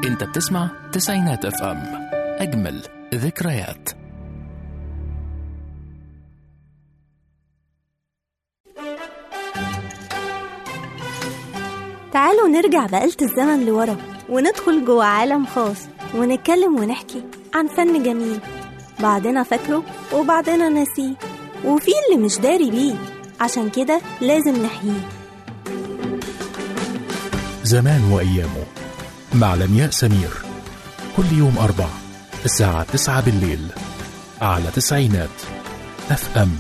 انت بتسمع تسعينات اف ام، اجمل ذكريات. تعالوا نرجع بآلة الزمن لورا وندخل جوه عالم خاص ونتكلم ونحكي عن فن جميل، بعضنا فاكره وبعضنا ناسيه، وفي اللي مش داري بيه، عشان كده لازم نحييه. زمان وأيامه مع لمياء سمير، كل يوم 4 الساعة 9 بالليل على تسعينات اف ام.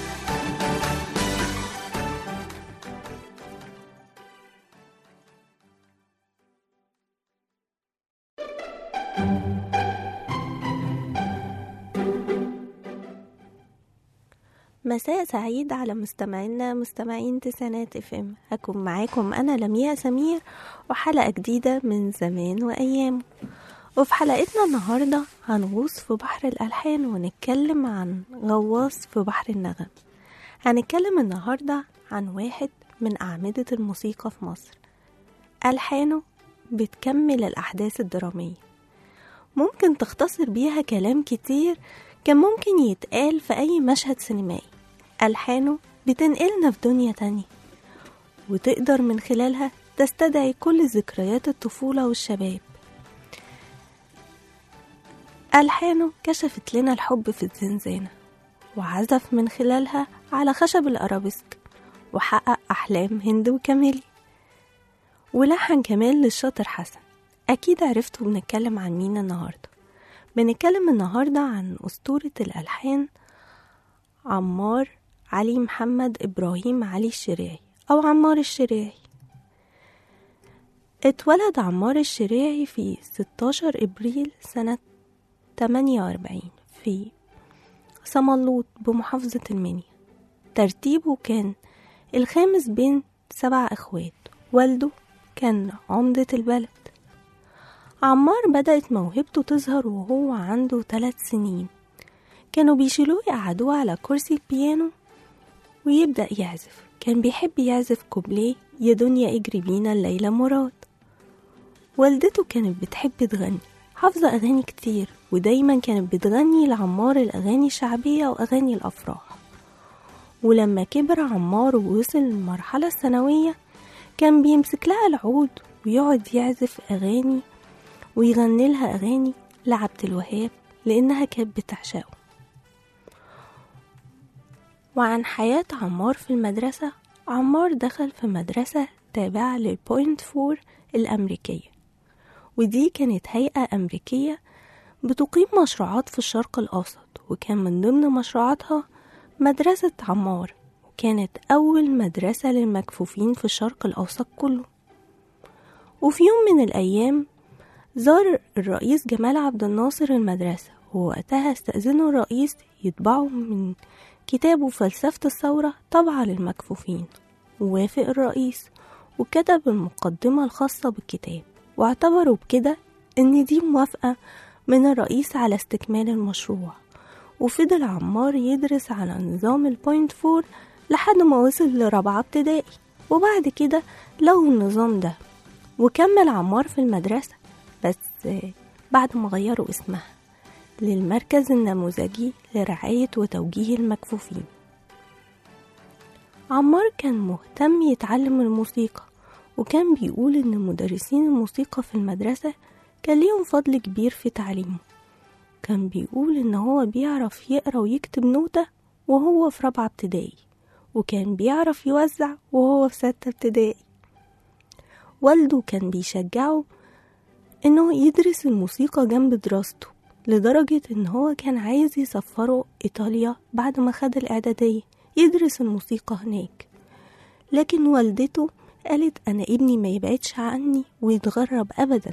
مساء سعيد على مستمعين تسعينات اف ام. هكون معاكم انا لمياء سمير وحلقة جديدة من زمان وايامه. وفي حلقتنا النهاردة هنغوص في بحر الألحان ونتكلم عن غواص في بحر النغم. هنتكلم النهاردة عن واحد من أعمدة الموسيقى في مصر، ألحانه بتكمل الأحداث الدرامية، ممكن تختصر بيها كلام كتير كان ممكن يتقال في أي مشهد سينمائي. ألحانه بتنقلنا في دنيا تانية، وتقدر من خلالها تستدعي كل ذكريات الطفولة والشباب. ألحانه كشفت لنا الحب في الزنزانة، وعزف من خلالها على خشب الأرابيسك، وحقق أحلام هند وكمالي، ولحن كمان للشاطر حسن. أكيد عرفتوا بنتكلم عن مين النهاردة. بنتكلم النهاردة عن أسطورة الألحان عمار علي محمد إبراهيم علي الشريعي، أو عمار الشريعي. اتولد عمار الشريعي في 16 إبريل سنة 48 في صملوط بمحافظة المنيا. ترتيبه كان الخامس بين 7 إخوات، والده كان عمدة البلد. عمار بدأت موهبته تظهر وهو عنده 3 سنين. كانوا بيشيلوه يقعدوه على كرسي البيانو ويبدأ يعزف. كان بيحب يعزف كوبليه يا دنيا اجري بينا الليلة مراد. والدته كانت بتحب تغني، حافظة أغاني كتير، ودايما كانت بتغني لعمار الأغاني الشعبية وأغاني الأفراح. ولما كبر عمار ووصل للمرحلة الثانوية كان بيمسك لها العود ويقعد يعزف أغاني ويغني لها أغاني لعبد الوهاب لأنها كانت بتعشقه. وعن حياة عمار في المدرسة، عمار دخل في مدرسة تابعة للبوينت 4 الأمريكية، ودي كانت هيئة أمريكية بتقيم مشروعات في الشرق الأوسط، وكان من ضمن مشروعاتها مدرسة عمار، وكانت أول مدرسة للمكفوفين في الشرق الأوسط كله. وفي يوم من الأيام زار الرئيس جمال عبد الناصر المدرسة، ووقتها استأذنه الرئيس يطبعوا من كتابه فلسفة الثورة طبعة للمكفوفين. ووافق الرئيس وكتب المقدمة الخاصة بالكتاب، واعتبروا بكده ان دي موافقة من الرئيس على استكمال المشروع. وفضل عمار يدرس على نظام البوينت 4 لحد ما وصل لرابعة ابتدائي، وبعد كده لغوا النظام ده وكمل عمار في المدرسة، بس بعد ما غيروا اسمها للمركز النموذجي لرعاية وتوجيه المكفوفين. عمار كان مهتم يتعلم الموسيقى، وكان بيقول إن مدرسين الموسيقى في المدرسة كان ليهم فضل كبير في تعليمه. كان بيقول إن هو بيعرف يقرأ ويكتب نوتة وهو في 4 ابتدائي، وكان بيعرف يوزع وهو في 6 ابتدائي. والده كان بيشجعه إنه يدرس الموسيقى جنب دراسته، لدرجة إن هو كان عايز يسفره إيطاليا بعد ما خد الإعدادية يدرس الموسيقى هناك. لكن والدته قالت أنا ابني ما يبعدش عني ويتغرب أبدا.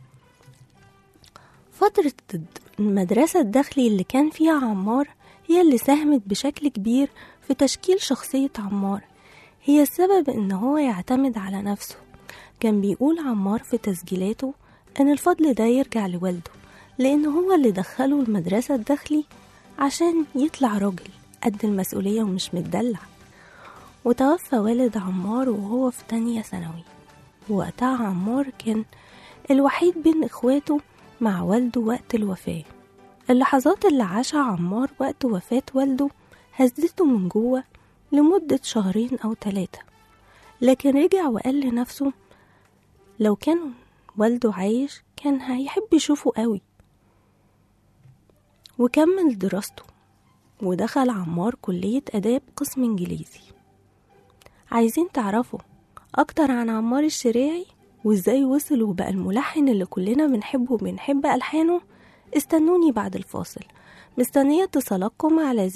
فترة المدرسة الداخلي اللي كان فيها عمار هي اللي ساهمت بشكل كبير في تشكيل شخصية عمار، هي السبب إن هو يعتمد على نفسه. كان بيقول عمار في تسجيلاته إن الفضل ده يرجع لوالده، لأن هو اللي دخله المدرسة الداخلي عشان يطلع راجل قد المسؤولية ومش متدلع. وتوفى والد عمار وهو في 2 ثانوي، ووقتها عمار كان الوحيد بين إخواته مع والده وقت الوفاة. اللحظات اللي عاشها عمار وقت وفاة والده هزته من جوه لمدة 2 أو 3، لكن رجع وقال لنفسه لو كان والده عايش كان هيحب يشوفه قوي. وكمل دراسته ودخل عمار كلية آداب قسم إنجليزي. عايزين تعرفوا أكتر عن عمار الشريعي وإزاي وصل وبقى الملحن اللي كلنا بنحبه وبنحب ألحانه؟ استنوني بعد الفاصل. مستنية اتصالاتكم على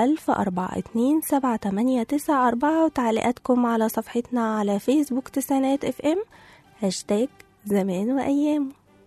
010427894 وتعليقاتكم على صفحتنا على فيسبوك تسعينات FM #زمان وأيام.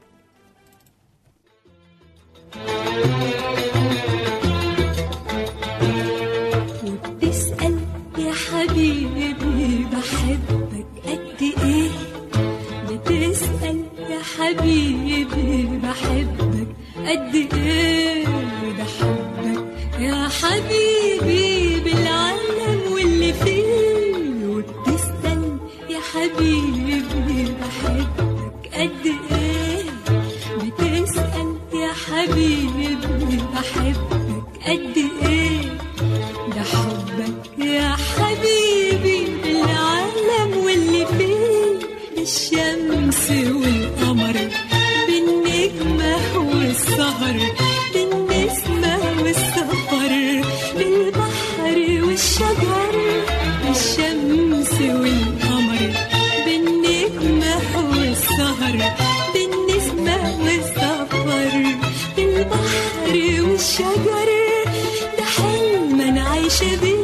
وبتسأل يا حبيبي بحبك قد ايه، بتسأل يا حبيبي بحبك قد ايه، ده حبك يا حبيبي بالعالم واللي فيه. وبتسأل يا حبيبي بحبك قد ايه، بتسأل يا حبيبي بحبك قد ايه، ده حبك يا حبيبي بالعالم واللي فيه. الشمس والقمر بالنجمة والسهر بالنسمة والسفر بالبحر والشجر. الشمس والقمر بالنجمة والسهر بالنسمة والسفر بالبحر والشجر. ده حلم أنا عايشة بيه.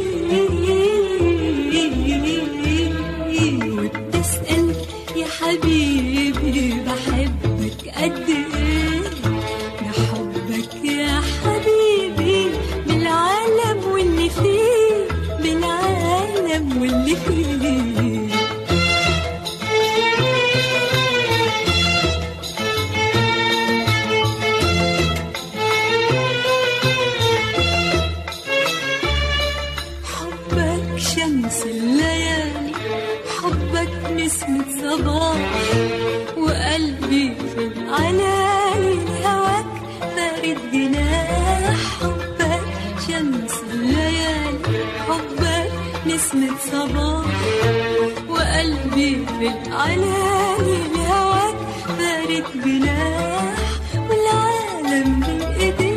وبتسأل يا حبيبي بحبك قد ايه، ده حبك يا حبيبي بالعالم واللي فيه، بالعالم واللي فيه. حبك شمس الليالي، حبك نسمة صباح، وقلبي في العلالي هواك فارد جناح. حبك شمس الليالي، حبك نسمة صباح، وقلبي في العلالي هواك فارد جناح، والعالم بين ايديك.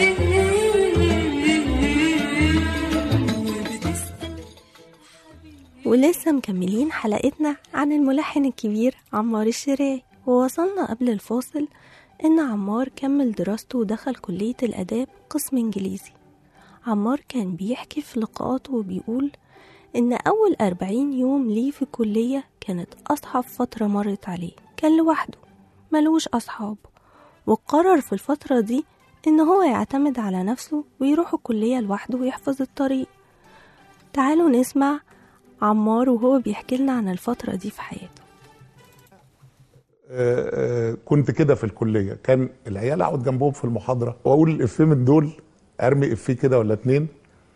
ولسه مكملين حلقتنا عن الملحن الكبير عمار الشريعي. ووصلنا قبل الفاصل إن عمار كمل دراسته ودخل كلية الآداب قسم إنجليزي. عمار كان بيحكي في لقاءاته وبيقول إن أول 40 يوم ليه في الكلية كانت أصعب فترة مرت عليه. كان لوحده ملوش أصحاب، وقرر في الفترة دي إن هو يعتمد على نفسه ويروح الكلية لوحده ويحفظ الطريق. تعالوا نسمع عمار وهو بيحكي لنا عن الفترة دي في حياته. كنت كده في الكلية، كان العيال اقعد جنبهم في المحاضرة واقول الإفيه من دول، ارمي إفيه كده ولا 2،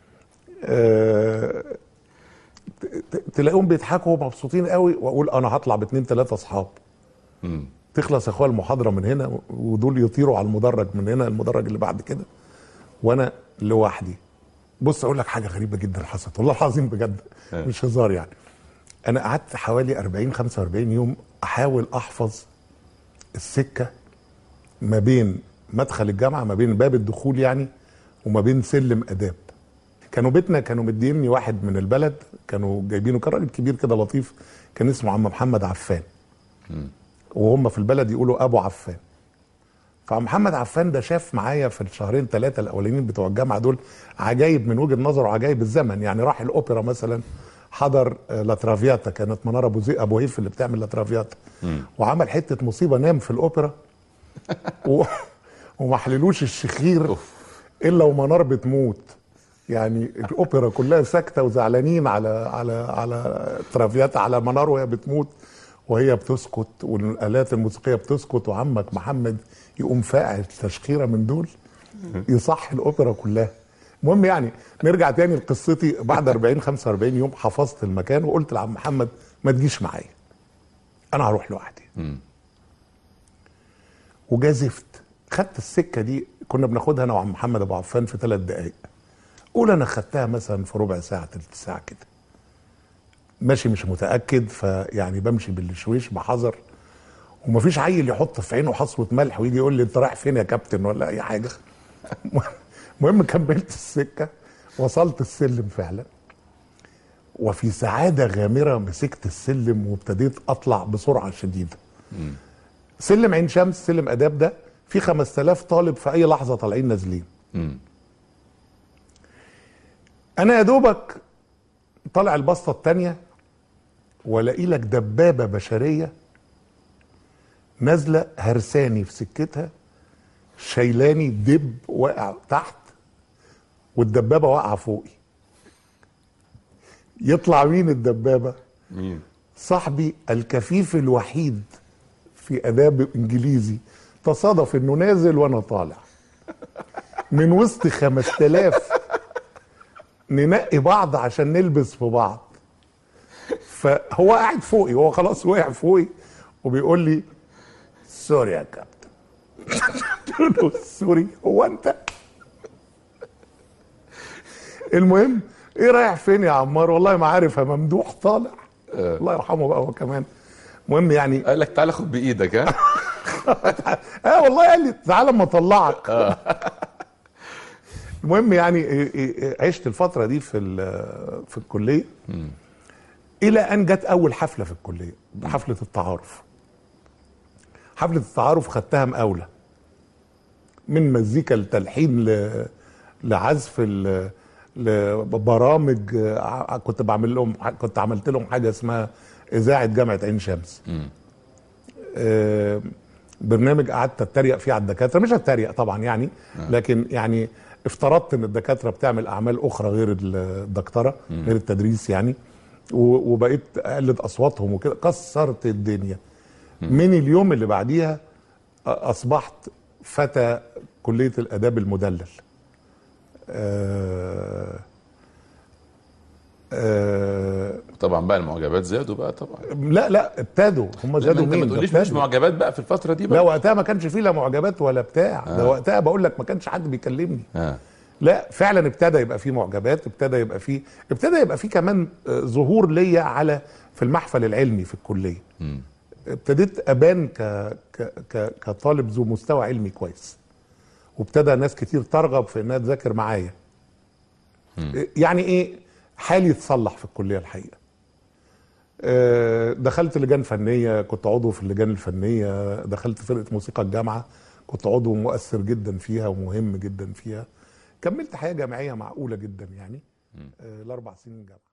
تلاقيهم بيضحكوا ومبسوطين قوي، واقول انا هطلع ب2 3 اصحاب. تخلص يا اخويا المحاضرة من هنا، ودول يطيروا على المدرج من هنا المدرج اللي بعد كده، وانا لوحدي. بص اقول لك حاجه غريبه جدا حصلت، والله العظيم بجد مش هزار يعني. انا قعدت حوالي 45 يوم احاول احفظ السكه ما بين مدخل الجامعه، ما بين باب الدخول يعني، وما بين سلم اداب. كانوا بيتنا كانوا مديني واحد من البلد، كانوا جايبينه، كان راجل كبير كده لطيف، كان اسمه عم محمد عفان، وهم في البلد يقولوا ابو عفان. فمحمد عفان ده شاف معايا في الشهرين 3 الاولانيين بتوع الجامعه دول عجايب من وجهه نظره، عجايب الزمن يعني. راح الاوبرا مثلا، حضر لاترافياتا، كانت منار ابو هيف اللي بتعمل لاترافياتا، وعمل حته مصيبه، نام في الاوبرا وما حللوش الشخير الا ومنار بتموت. يعني الاوبرا كلها ساكته وزعلانين على ترافياتا، على منار وهي بتموت، وهي بتسكت والآلات الموسيقية بتسكت، وعمك محمد يقوم فاقع تشخيرة من دول يصح الأوبرا كلها. المهم يعني نرجع تاني لقصتي. بعد 45 يوم حفظت المكان، وقلت لعم محمد ما تجيش معايا، أنا هروح لوحدي. وجازفت. خدت السكه دي كنا بناخدها انا وعم محمد ابو عفان في 3 دقائق. قول انا خدتها مثلا في ربع ساعه 3 ساعه كده. ماشي مش متاكد، فيعني بمشي بالشويش بحذر، ومفيش عيل يحط في عينه حصوه ملح ويجي يقول لي انت رايح فين يا كابتن ولا اي حاجه. المهم كملت السكه، وصلت السلم فعلا، وفي سعاده غامره مسكت السلم وابتديت اطلع بسرعه شديده. سلم عين شمس، سلم اداب ده في 5000 طالب في اي لحظه طالعين نازلين. انا يا دوبك طالع البسطه الثانيه والاقي لك دبابه بشريه نازله هرساني في سكتها، شايلاني دب واقع تحت والدبابه واقعه فوقي. يطلع مين الدبابه؟ مين؟ صاحبي الكفيف الوحيد في اداب انجليزي، تصادف انه نازل وانا طالع من وسط 5000 ننقي بعض عشان نلبس في بعض. فهو قاعد فوقي، هو خلاص وقع فوقي وبيقول لي سوري يا كابتن. قلت له سوري هو انت؟ المهم ايه رايح فين يا عمار؟ والله ما عارف يا ممدوح طالع. الله يرحمه بقى هو كمان. المهم يعني قال لك تعالى خد بايدك. ها والله قال لي تعالى اما اطلعك. المهم يعني عشت الفتره دي في الكليه الى ان جت اول حفله في الكليه، حفله التعارف. حفله التعارف خدتها مقاوله، من مزيكا لتلحين لعزف لبرامج. كنت عملت لهم حاجه اسمها اذاعه جامعه عين شمس. برنامج قعدت اتريق فيه على الدكاتره، مش اتريق طبعا يعني، لكن يعني افترضت ان الدكاتره بتعمل اعمال اخرى غير الدكتوره، غير التدريس يعني، وبقيت اقلد اصواتهم وكده. كسرت الدنيا. من اليوم اللي بعديها اصبحت فتى كليه الاداب المدلل. طبعا بقى المعجبات زادوا بقى طبعا. لا ابتدوا هم زادوا. مين؟ ما تقوليش مش معجبات بقى في الفتره دي بقى. لا وقتها ما كانش فيه لا معجبات ولا بتاع. ده وقتها بقول لك ما كانش حد بيكلمني. لا فعلا ابتدى يبقى فيه معجبات، ابتدى يبقى فيه كمان ظهور ليا في المحفل العلمي في الكليه. ابتديت ابان كطالب ذو مستوى علمي كويس، وابتدى ناس كتير ترغب في انها تذاكر معايا. يعني ايه، حالي يتصلح في الكليه الحقيقه. دخلت لجان فنيه، كنت عضو في اللجان الفنيه. دخلت فرقه موسيقى الجامعه، كنت عضو مؤثر جدا فيها ومهم جدا فيها. كملت حياه جامعيه معقوله جدا يعني. ال4 سنين جامعه.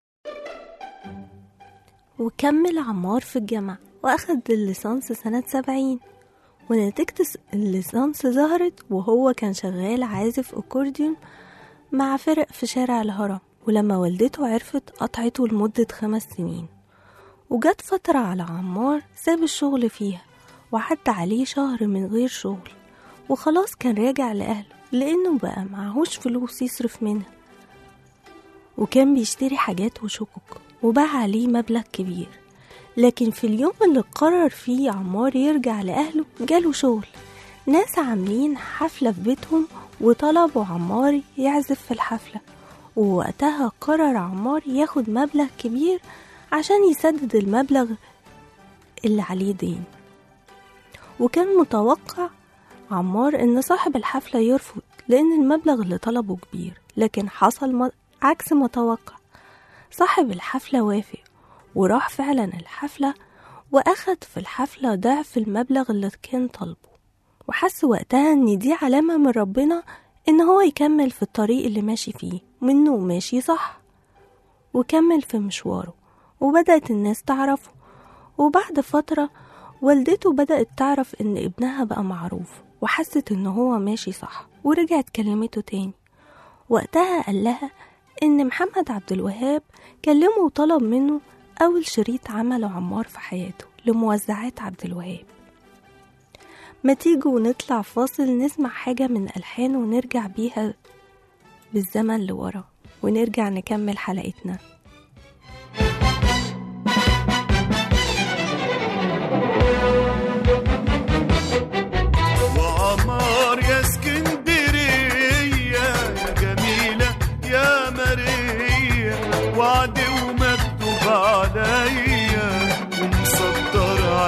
وكمل عمار في الجامعة وأخد الليسانس سنة 70، ونتيجة الليسانس ظهرت وهو كان شغال عازف أكورديون مع فرق في شارع الهرم. ولما والدته عرفت قطعته لمدة 5 سنين. وجت فترة على عمار ساب الشغل فيها، وعدى عليه شهر من غير شغل، وخلاص كان راجع لأهله لأنه بقى معهوش فلوس يصرف منها، وكان بيشتري حاجات وشكك، وباع عليه مبلغ كبير. لكن في اليوم اللي قرر فيه عمار يرجع لأهله جاله شغل. ناس عاملين حفلة في بيتهم وطلبوا عمار يعزف في الحفلة، ووقتها قرر عمار ياخد مبلغ كبير عشان يسدد المبلغ اللي عليه دين. وكان متوقع عمار ان صاحب الحفلة يرفض لان المبلغ اللي طلبه كبير، لكن حصل عكس ما توقع. صاحب الحفلة وافق وراح فعلا الحفلة، واخد في الحفلة ضعف المبلغ اللي كان طلبه. وحس وقتها ان دي علامة من ربنا ان هو يكمل في الطريق اللي ماشي فيه، منه ماشي صح. وكمل في مشواره، وبدأت الناس تعرفه. وبعد فترة والدته بدأت تعرف ان ابنها بقى معروف، وحست ان هو ماشي صح، ورجعت كلمته تاني. وقتها قال لها ان محمد عبد الوهاب كلمه وطلب منه اول شريط عمله عمار في حياته لموزعات عبد الوهاب. ما تيجوا نطلع فاصل نسمع حاجة من ألحان ونرجع بيها بالزمن لورا، ونرجع نكمل حلقتنا.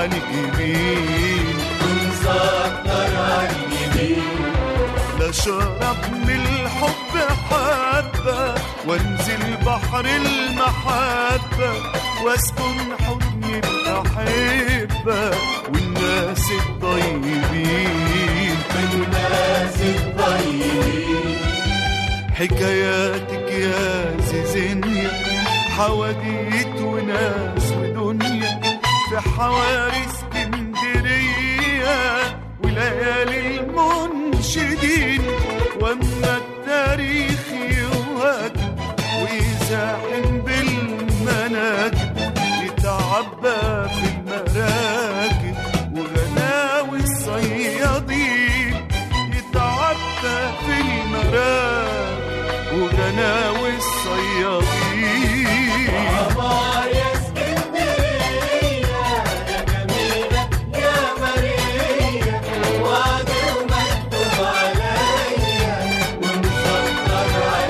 على الجبين ونسكر على الجبين. لا شرب من الحب حبة وانزل بحر المحبة واسكن حضن الأحبة والناس الطيبين والناس الطيبين. حكاياتك يا زيزينيا حواديت وناس ودنيا في حواري اسكندرية وليالي المنشدين. واما التاريخ يواجب ويزاحم بالمناكب يتعبى في المراكب وغناوي الصيادين يتعبى في المراكب وغناوي الصيادين. عمار يا اسكندرية يا جميلة يا ماريا وعدي ومكتوب عليا ونسكر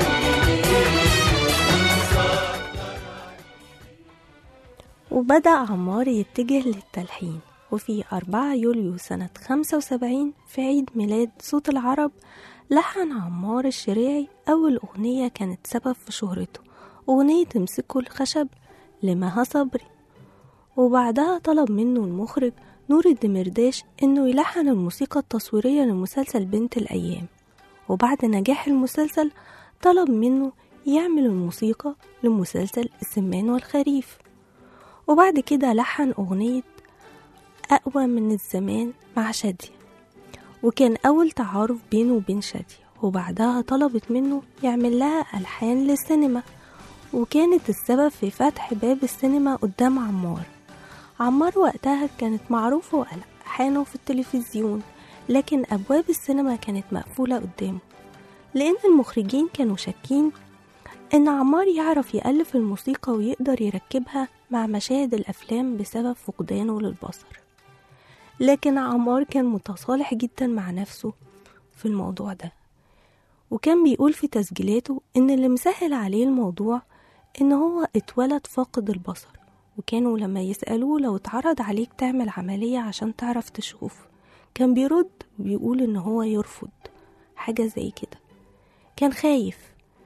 عليك. وبدأ عمار يتجه للتلحين، وفي 4 يوليو سنة 75 في عيد ميلاد صوت العرب لحن عمار الشريعي أول أغنية كانت سبب في شهرته، أغنية امسكوا الخشب لمها صبري. وبعدها طلب منه المخرج نور الدمرداش إنه يلحن الموسيقى التصويرية لمسلسل بنت الأيام. وبعد نجاح المسلسل طلب منه يعمل الموسيقى لمسلسل السمان والخريف. وبعد كده لحن أغنية أقوى من الزمان مع شادية، وكان أول تعارف بينه وبين شادية. وبعدها طلبت منه يعمل لها ألحان للسينما، وكانت السبب في فتح باب السينما قدام عمار. عمار وقتها كانت معروفة وألحانه في التلفزيون، لكن أبواب السينما كانت مقفولة قدامه، لأن المخرجين كانوا شاكين إن عمار يعرف يألف الموسيقى ويقدر يركبها مع مشاهد الأفلام بسبب فقدانه للبصر. لكن عمار كان متصالح جدا مع نفسه في الموضوع ده، وكان بيقول في تسجيلاته إن اللي مسهل عليه الموضوع إن هو اتولد فاقد البصر، وكانوا لما يسألوه لو اتعرض عليك تعمل عملية عشان تعرف تشوف كان بيرد وبيقول إن هو يرفض حاجة زي كده. كان خاف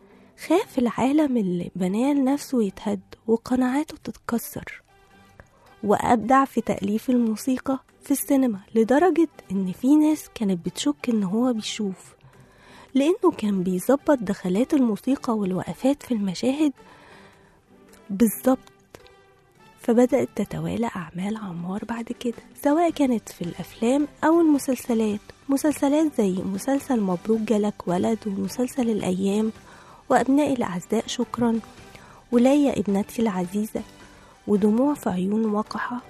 العالم اللي بناه لنفسه يتهد وقناعاته تتكسر. وأبدع في تأليف الموسيقى في السينما لدرجة إن في ناس كانت بتشك إن هو بيشوف، لأنه كان بيظبط دخلات الموسيقى والوقفات في المشاهد بالظبط. فبدأت تتوالى أعمال عمار بعد كده، سواء كانت في الأفلام أو المسلسلات. مسلسلات زي مسلسل مبروك جالك ولد، ومسلسل الأيام، وأبناء الأعزاء شكرا، وليا ابنتي العزيزة، ودموع في عيون وقحة.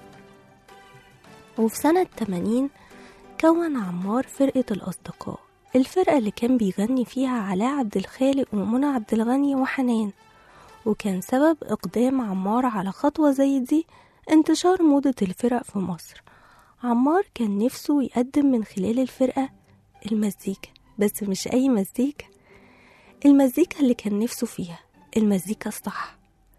وفي سنة 80 كون عمار فرقة الأصدقاء، الفرقة اللي كان بيغني فيها علاء عبد الخالق ومنى عبد الغني وحنان. وكان سبب إقدام عمار على خطوة زي دي انتشار موضة الفرق في مصر. عمار كان نفسه يقدم من خلال الفرقة المزيكا، بس مش أي مزيكا، المزيكا اللي كان نفسه فيها، المزيكا الصح،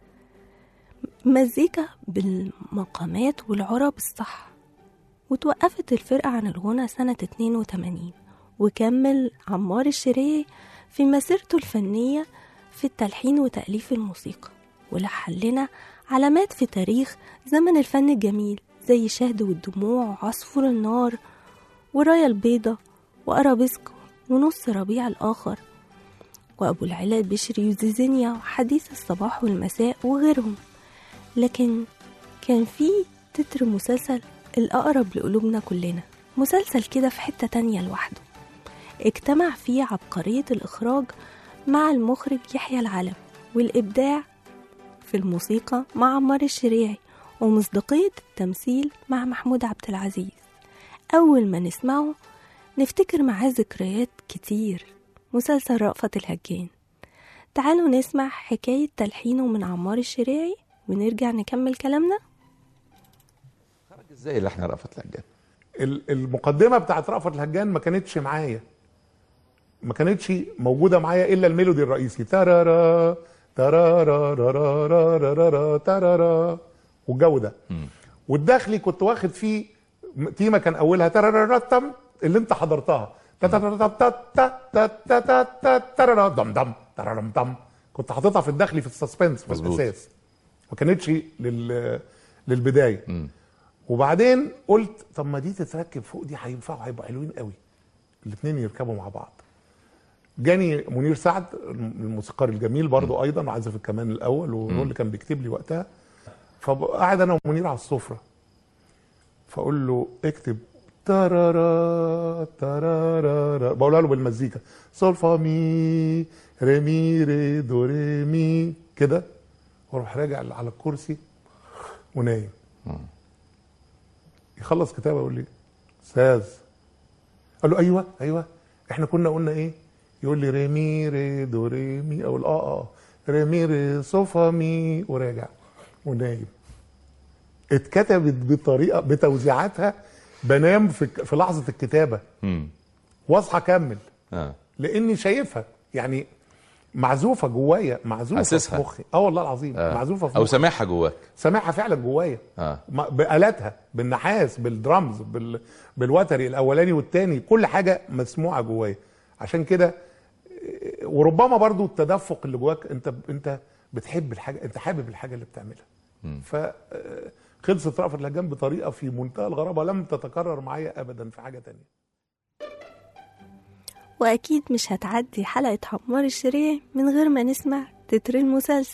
مزيكا بالمقامات والعرب الصح. وتوقفت الفرقة عن الغنى سنة 82، وكمل عمار الشريعي في مسيرته الفنية في التلحين وتأليف الموسيقى، ولحن لنا علامات في تاريخ زمن الفن الجميل زي شهد والدموع وعصفور النار ورايا البيضة وأرابيسكو ونص ربيع الآخر وأبو العلا البشري وزيزينيا وحديث الصباح والمساء وغيرهم. لكن كان في تتر مسلسل الأقرب لقلوبنا كلنا، مسلسل كده في حتة تانية لوحده، اجتمع فيه عبقرية الإخراج مع المخرج يحيى العلم، والإبداع في الموسيقى مع عمار الشريعي، ومصداقية التمثيل مع محمود عبد العزيز. أول ما نسمعه نفتكر معاه ذكريات كتير، مسلسل رأفت الهجان. تعالوا نسمع حكاية تلحينه من عمار الشريعي ونرجع نكمل كلامنا. خرج ازاي لحن رأفت الهجان؟ المقدمة بتاعت رأفت الهجان ما كانتش معايا، ما كانتش موجودة معايا إلا الميلودي الرئيسي تارارا تارارا تارارا والجو ده. والداخلي كنت واخد فيه تيمه كان اولها ترررتم اللي انت حضرتها كنت حاططها في الداخلي في السسبنس في الاساس، ما كانتش للبدايه. وبعدين قلت طب ما دي تتركب فوق دي هينفعوا، هيبقوا حلوين قوي الاثنين يركبوا مع بعض. جاني منير سعد الموسيقار الجميل برضو ايضا عازف الكمان الاول وهو اللي كان بيكتب لي وقتها. فقعد انا ومنير على السفره فاقول له اكتب تارارا تارارا، بقولها له بالمزيكا سول فا مي ري مي ري دو ري مي كده، واروح راجع على الكرسي ونايم. يخلص كتابه يقول لي استاذ، قال له ايوه احنا كنا قلنا ايه؟ يقول لي ري مي ري دو ري مي، او ري مي ري صوفا مي، وراجع ونايم. اتكتبت بطريقه بتوزيعاتها بنام في لحظه الكتابه واصحى اكمل لاني شايفها يعني معزوفه جوايا، معزوفه في مخي. والله العظيم معزوفه في مخي، او سامعها جواك، سامعها فعلا جوايا بآلاتها، بالنحاس، بالدرامز، بالوتري الاولاني والثاني، كل حاجه مسموعه جوايا. عشان كده وربما برضو التدفق اللي جواك، انت بتحب الحاجه، انت حابب الحاجه اللي بتعملها. فخلصت رأفت الهجان بطريقه في منتهى الغرابه لم تتكرر معايا ابدا في حاجه تانية. وأكيد مش هتعدي حلقة عمار الشريعي من غير ما نسمع تتر المسلسل.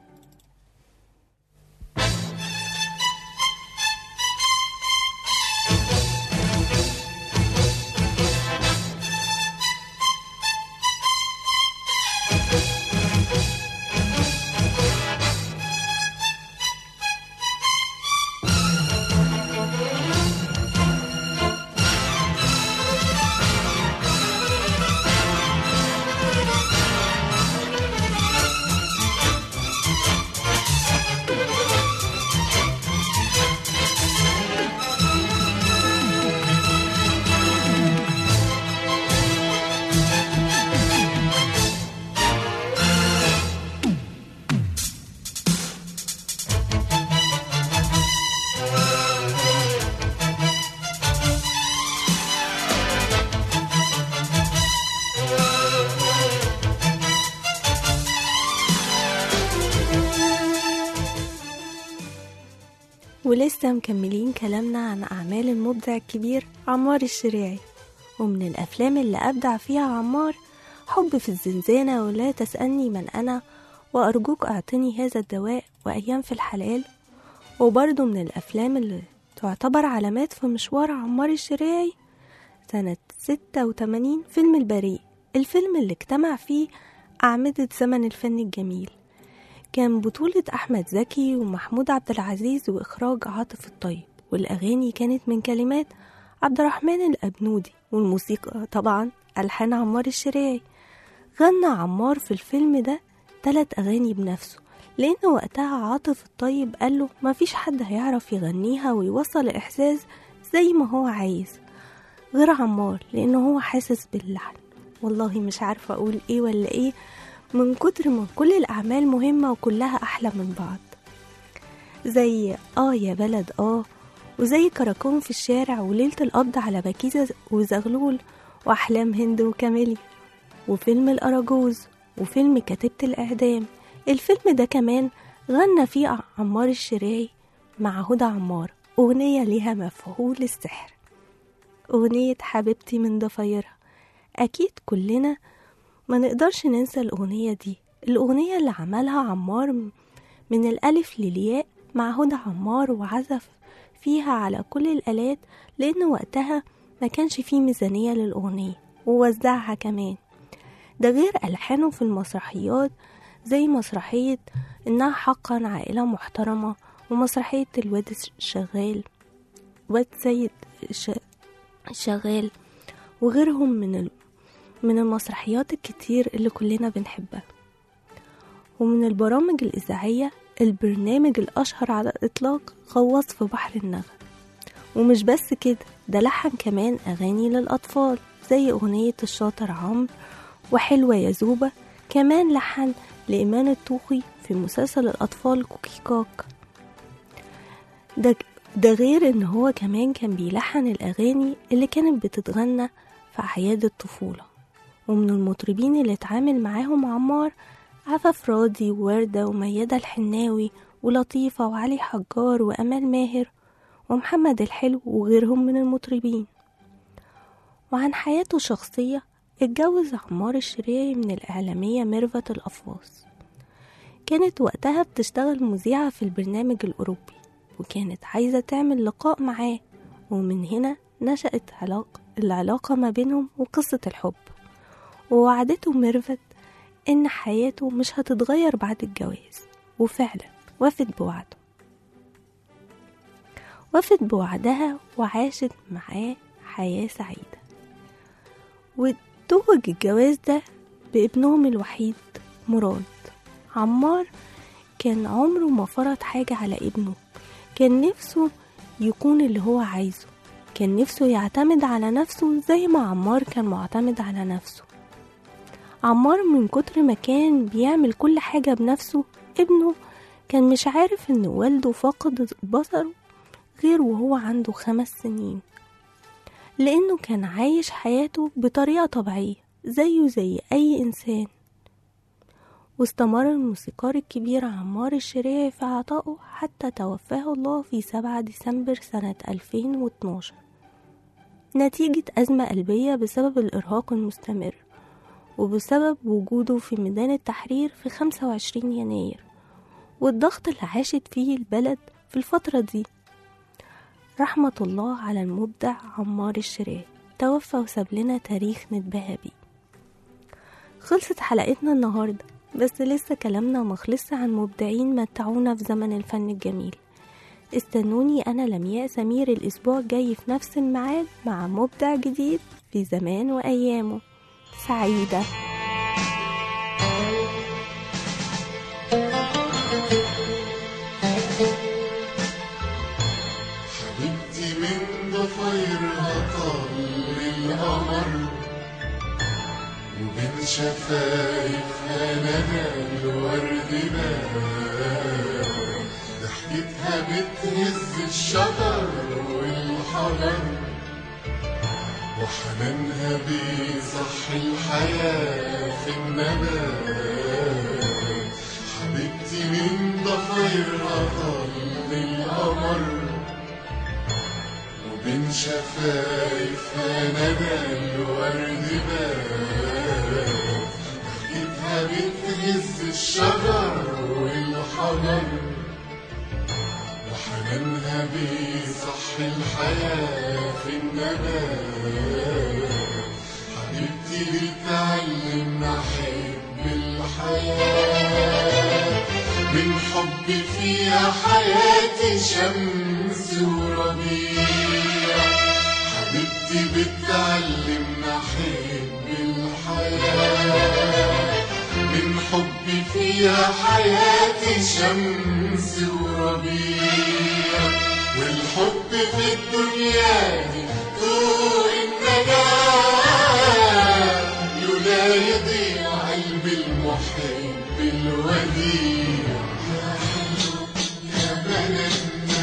ولسه مكملين كلامنا عن أعمال المبدع الكبير عمار الشريعي. ومن الأفلام اللي أبدع فيها عمار حب في الزنزانة، ولا تسألني من أنا، وأرجوك أعطني هذا الدواء، وأيام في الحلال. وبرضه من الأفلام اللي تعتبر علامات في مشوار عمار الشريعي سنة 86 فيلم البريء، الفيلم اللي اجتمع فيه أعمدة زمن الفن الجميل. كان بطولة أحمد زكي ومحمود عبد العزيز وإخراج عاطف الطيب، والأغاني كانت من كلمات عبد الرحمن الأبنودي، والموسيقى طبعا ألحان عمار الشريعي. غنى عمار في الفيلم ده 3 أغاني بنفسه، لأن وقتها عاطف الطيب قاله مفيش حد هيعرف يغنيها ويوصل الإحساس زي ما هو عايز غير عمار، لأنه هو حاسس باللحن. والله مش عارفة أقول إيه ولا إيه، من كتر ما كل الأعمال مهمة وكلها أحلى من بعض، زي يا بلد وزي كراكون في الشارع، وليلة القبض على بكيزة وزغلول، وأحلام هند وكاميلي، وفيلم الأراجوز، وفيلم كتيبة الإعدام. الفيلم ده كمان غنى فيه عمار الشريعي مع هدى عمار أغنية ليها مفعول السحر، أغنية حبيبتي من ضفايرها. أكيد كلنا ما نقدرش ننسى الأغنية دي، الأغنية اللي عملها عمار من الألف للياء مع هدى عمار، وعزف فيها على كل الآلات، لأن وقتها ما كانش فيه ميزانية للأغنية، ووزعها كمان. ده غير ألحانه في المسرحيات زي مسرحية إنها حقا عائلة محترمة، ومسرحية الواد شغال، واد سيد شغال، وغيرهم من المسرحيات الكتير اللي كلنا بنحبها. ومن البرامج الإذاعية البرنامج الأشهر على الإطلاق غواص في بحر النغم. ومش بس كده، ده لحن كمان أغاني للأطفال زي أغنية الشاطر عمرو وحلوة يا زوبة، كمان لحن لإيمان الطوخي في مسلسل الأطفال كوكي كاك. ده ده غير ان هو كمان كان بيلحن الأغاني اللي كانت بتتغنى في أعياد الطفولة. ومن المطربين اللي اتعامل معاهم عمار عفاف راضي ووردة وميادة الحناوي ولطيفة وعلي حجار وأمال ماهر ومحمد الحلو وغيرهم من المطربين. وعن حياته الشخصية، اتجوز عمار الشريعي من الإعلامية ميرفت الأفواس. كانت وقتها بتشتغل مذيعة في البرنامج الأوروبي، وكانت عايزة تعمل لقاء معاه، ومن هنا نشأت العلاقة ما بينهم وقصة الحب. ووعدته ميرفت إن حياته مش هتتغير بعد الجواز، وفعلا وفت بوعدها وعاشت معاه حياة سعيدة. وتوج الجواز ده بابنهم الوحيد مراد. عمار كان عمره ما فرض حاجة على ابنه، كان نفسه يكون اللي هو عايزه، كان نفسه يعتمد على نفسه زي ما عمار كان معتمد على نفسه. عمار من كتر ما كان بيعمل كل حاجة بنفسه، ابنه كان مش عارف ان والده فقد بصره غير وهو عنده 5 سنين، لانه كان عايش حياته بطريقة طبيعية زيه زي اي انسان. واستمر الموسيقار الكبير عمار الشريعي في عطائه حتى توفاه الله في 7 ديسمبر سنة 2012 نتيجة أزمة قلبية بسبب الإرهاق المستمر، وبسبب وجوده في ميدان التحرير في 25 يناير والضغط اللي عاشت فيه البلد في الفترة دي. رحمة الله على المبدع عمار الشريعي، توفى وساب لنا تاريخ نتباهى بيه. خلصت حلقتنا النهاردة، بس لسه كلامنا مخلص عن مبدعين متعونا في زمن الفن الجميل. استنوني أنا لمياء سمير الأسبوع الجاي في نفس الميعاد مع مبدع جديد في زمان وأيامه. سعيدة. حبيبتي من ضفيرها طل القمر، وبين شفايفها ندى الورد بان، ضحكتها بتهز الشجر والحجر، وحنانها بيصحي الحياة في النبات. حبيبتي من ضفيرها طل القمر، وبين شفايفها ندى الورد بان، ضحكتها بتهز الشجر والحجر، وحنانها بيصحي الحياة في النبات. حبيبتي بتعلمنا حب الحياة، من حبي فيها حياتي شمس وربيع. حبيبتي بتعلمنا حب الحياة، من حبي فيها حياتي شمس وربيع. والحب في الدنيا دي طوق النجاة، لولا يضيع قلب المحب الوديع. يا حلو يا بلدنا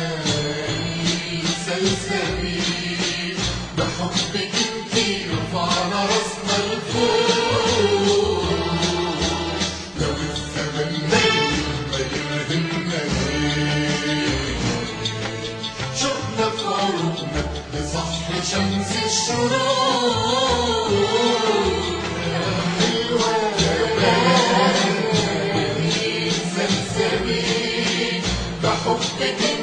سلسبيل، بحبك انتي رفعنا راسنا لفوق. لو الزمن ميل ما يرهمنا ليه، شوقنا في عروقنا لصحي شمس الشروق. يا حلوة يا بلدنا سلسبيل، بحبك